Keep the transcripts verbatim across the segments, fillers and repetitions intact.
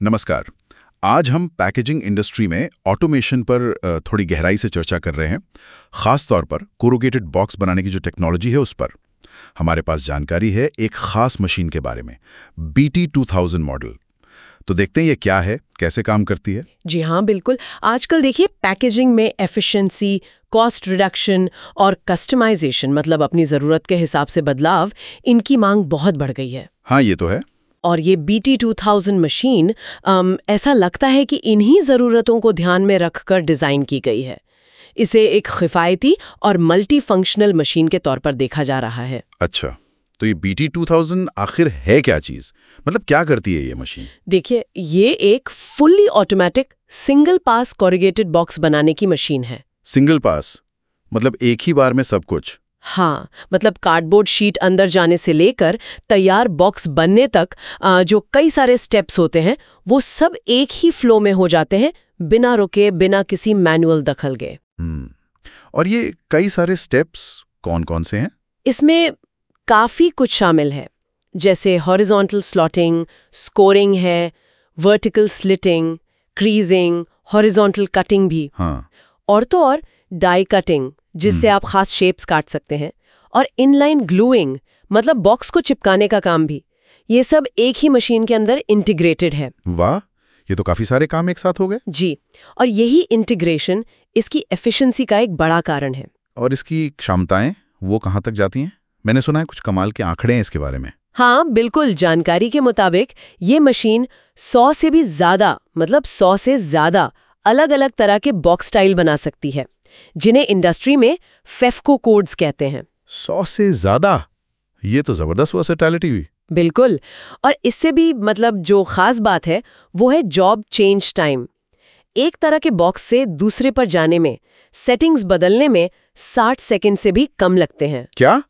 नमस्कार। आज हम पैकेजिंग इंडस्ट्री में ऑटोमेशन पर अ, थोड़ी गहराई से चर्चा कर रहे हैं, खास तौर पर कोरुगेटेड बॉक्स बनाने की जो टेक्नोलॉजी है उस पर। हमारे पास जानकारी है एक खास मशीन के बारे में, B T two thousand model. तो देखते हैं ये क्या है, कैसे काम करती है। जी हाँ, बिल्कुल। आजकल देखिए पैकेजिंग में एफिशिएंसी, कॉस्ट रिडक्शन और कस्टमाइजेशन, मतलब अपनी ज़रूरत के हिसाब से बदलाव, इनकी मांग बहुत बढ़ गई है। हाँ, ये तो है। और ये B T two thousand machine um, ऐसा लगता है कि इन्हीं ज़रूरतों को ध्यान में रखकर डिज़ाइन की गई है। इसे एक किफ़ायती और मल्टी फंक्शनल मशीन के तौर पर देखा जा रहा है। अच्छा, तो ये बी टी टू थाउज़ेंड आखिर है क्या चीज़? मतलब क्या करती है ये मशीन? देखिए, ये एक fully automatic single pass corrugated box बनाने की मशीन है। सिंगल पास मतलब एक ही बार में सब कुछ? हाँ, मतलब कार्डबोर्ड शीट अंदर जाने से लेकर तैयार बॉक्स बनने तक आ, जो कई सारे स्टेप्स होते हैं, वो सब एक ही फ्लो में हो जाते हैं, बिना रुके, बिना किसी मैनुअल दखल के। हम्म और ये कई सारे स्टेप्स कौन-कौन से हैं? इसमें काफ़ी कुछ शामिल है, जैसे हॉरिजॉन्टल स्लॉटिंग, स्कोरिंग है, vertical slitting, creasing, horizontal cutting भी। हाँ। और तो और डाई कटिंग, जिससे आप खास शेप्स काट सकते हैं, और इनलाइन ग्लूइंग, मतलब बॉक्स को चिपकाने का काम भी। ये सब एक ही मशीन के अंदर इंटीग्रेटेड है। वाह, ये तो काफी सारे काम एक साथ हो गए। जी, और यही इंटीग्रेशन इसकी एफिशिएंसी का एक बड़ा कारण है। और इसकी क्षमताएं वो कहाँ तक जाती हैं? मैंने सुना है कुछ कमाल के आंकड़े हैं इसके बारे में। हाँ, बिल्कुल। जानकारी के मुताबिक ये मशीन सौ से भी ज्यादा, मतलब सौ से ज्यादा अलग अलग तरह के बॉक्स स्टाइल बना सकती है, जिन्हें इंडस्ट्री में फेफको कोड्स कहते हैं। सौ से ज्यादा? ये तो जबरदस्त वर्सेटैलिटी हुई। बिल्कुल। और इससे भी मतलब जो खास बात है वो है जॉब चेंज टाइम। एक तरह के बॉक्स से दूसरे पर जाने में, सेटिंग्स बदलने में साठ सेकंड से भी कम लगते हैं। क्या?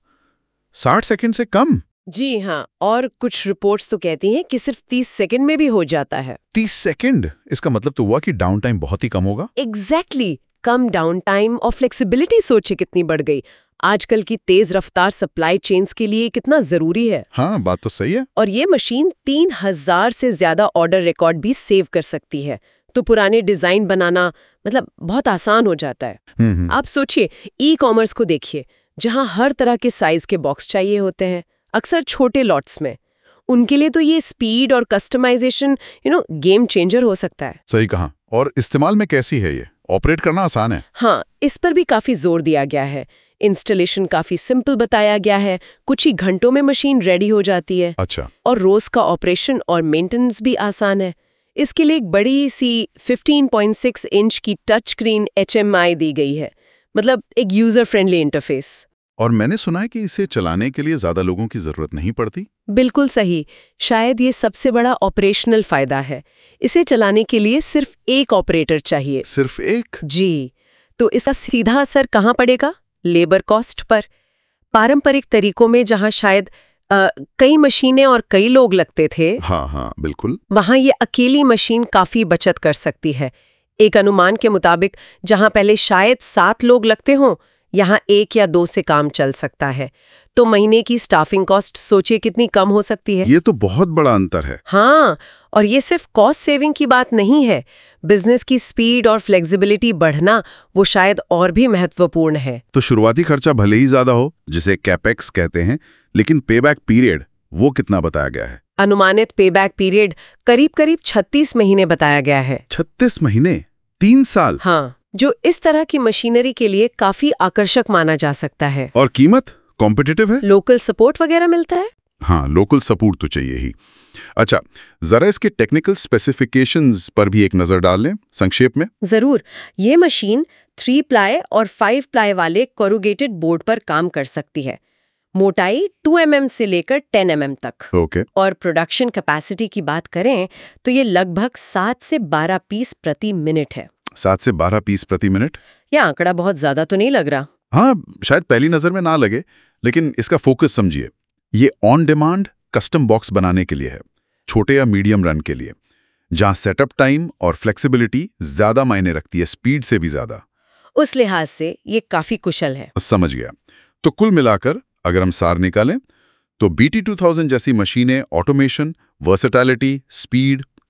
साठ सेकंड से कम? जी हाँ, और कुछ रिपोर्ट्स तो कहती हैं कि सिर्फ तीस सेकंड में भी हो जाता है। तीस सेकंड? इसका मतलब तो हुआ कि डाउन टाइम बहुत ही कम होगा। एग्जैक्टली exactly, कम डाउन टाइम और फ्लेक्सिबिलिटी सोचे कितनी बढ़ गई। आजकल की तेज रफ्तार सप्लाई चेन्स के लिए कितना जरूरी है। हाँ, बात तो सही है। और ये मशीन तीन हजार से ज्यादा ऑर्डर रिकॉर्ड भी सेव कर सकती है, तो पुराने डिजाइन बनाना मतलब बहुत आसान हो जाता है। हम्म आप सोचिए, ई कॉमर्स को देखिए, जहां हर तरह के साइज के बॉक्स चाहिए होते हैं, अक्सर छोटे लॉट्स में। उनके लिए तो ये स्पीड और customisation you know game changer हो सकता है। सही कहा। और इस्तेमाल में कैसी है ये? ऑपरेट करना आसान है? हाँ, इस पर भी काफी जोर दिया गया है। इंस्टॉलेशन काफी सिंपल बताया गया है, कुछ ही घंटों में मशीन रेडी हो जाती है। अच्छा। और रोज का ऑपरेशन और मेंटेनेंस भी आसान है। इसके लिए एक बड़ी सी पंद्रह पॉइंट छह इंच की touch screen H M I दी गई है, मतलब एक यूजर फ्रेंडली इंटरफेस। और मैंने सुना है कि इसे चलाने के लिए ज्यादा लोगों की जरूरत नहीं पड़ती। बिल्कुल सही। शायद ये सबसे बड़ा ऑपरेशनल फायदा है। इसे चलाने के लिए सिर्फ एक ऑपरेटर चाहिए। सिर्फ एक? जी। तो इसका सीधा असर कहाँ पड़ेगा? Labour cost per. पारंपरिक तरीकों में जहां शायद आ, कई मशीनें और कई लोग लगते थे, हाँ हाँ बिल्कुल, वहां ये अकेली मशीन काफी बचत कर सकती है। एक अनुमान के मुताबिक जहां पहले शायद सात लोग लगते हों, यहाँ एक या दो से काम चल सकता है। तो महीने की स्टाफिंग कॉस्ट सोचिए कितनी कम हो सकती है। ये तो बहुत बड़ा अंतर है। हाँ, और ये सिर्फ कॉस्ट सेविंग की बात नहीं है। बिजनेस की स्पीड और फ्लेक्सिबिलिटी बढ़ना वो शायद और भी महत्वपूर्ण है। तो शुरुआती खर्चा भले ही ज्यादा हो, जिसे कैपेक्स कहते हैं, लेकिन पेबैक पीरियड वो कितना बताया गया है? अनुमानित पेबैक पीरियड करीब करीब छत्तीस महीने बताया गया है। छत्तीस महीने? तीन साल? हाँ, जो इस तरह की मशीनरी के लिए काफी आकर्षक माना जा सकता है। और कीमत कॉम्पिटिटिव है? लोकल सपोर्ट वगैरह मिलता है? हाँ, लोकल सपोर्ट तो चाहिए ही। अच्छा, जरा इसके टेक्निकल स्पेसिफिकेशंस पर भी एक नजर डाल लें संक्षेप में। जरूर। ये मशीन थ्री प्लाई और फाइव प्लाई वाले कोरुगेटेड बोर्ड पर काम कर सकती है। मोटाई टू एम एम से लेकर टेन एम एम तक। ओके। और प्रोडक्शन कैपेसिटी की बात करें तो ये लगभग सात से बारह पीस प्रति मिनट है। सात से बारह पीस प्रति मिनट? यह आंकड़ा बहुत ज्यादा तो नहीं लग रहा। हाँ, शायद पहली नजर में ना लगे, लेकिन इसका फोकस समझिए। ये ऑन डिमांड कस्टम बॉक्स बनाने के लिए है, छोटे या मीडियम रन के लिए, जहां सेटअप टाइम और फ्लेक्सिबिलिटी ज्यादा मायने रखती है, स्पीड से भी ज्यादा। उस लिहाज से ये काफी कुशल है। समझ गया। तो कुल मिलाकर अगर हम सार निकालें तो बी टी टू थाउज़ेंड जैसी मशीनें ऑटोमेशन, वर्सेटैलिटी, स्पीड,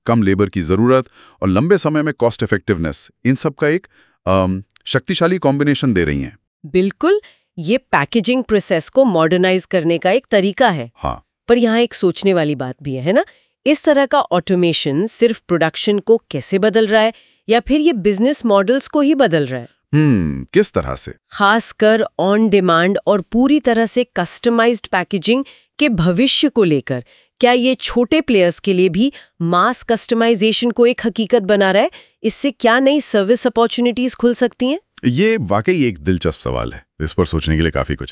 कम लेबर की ज़रूरत और लंबे समय में कॉस्ट इफेक्टिवनेस, इन सब का एक अम, शक्तिशाली कॉम्बिनेशन दे रही हैं। बिल्कुल, ये पैकेजिंग प्रोसेस को मॉडर्नाइज करने का एक तरीका है। हाँ, पर यहाँ एक सोचने वाली बात भी है, है ना? इस तरह का ऑटोमेशन सिर्फ प्रोडक्शन को कैसे बदल रहा है या फिर ये बिजनेस मॉडल्स को ही बदल रहा है? हम्म किस तरह से? खासकर ऑन डिमांड और पूरी तरह से कस्टमाइज्ड पैकेजिंग के भविष्य को लेकर, क्या ये छोटे प्लेयर्स के लिए भी मास कस्टमाइजेशन को एक हकीकत बना रहा है? इससे क्या नई सर्विस अपॉर्चुनिटीज खुल सकती हैं? ये वाकई एक दिलचस्प सवाल है। इस पर सोचने के लिए काफी कुछ